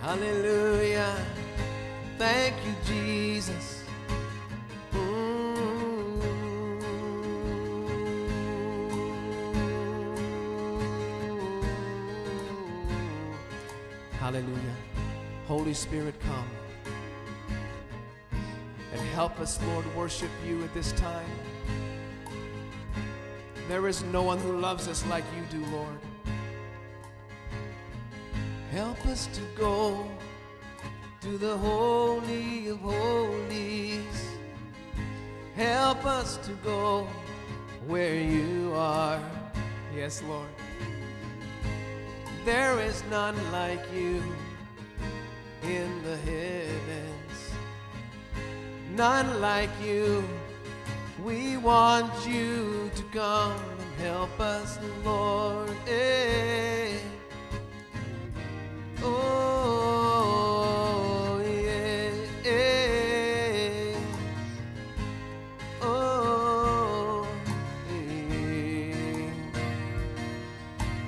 Hallelujah. Thank you, Jesus. Hallelujah. Holy Spirit, come and help us, Lord, worship you at this time. There is no one who loves us like you do, Lord. Help us to go to the Holy of Holies. Help us to go where you are. Yes, Lord. There is none like you in the heavens. None like you. We want you to come and help us, Lord. Hey.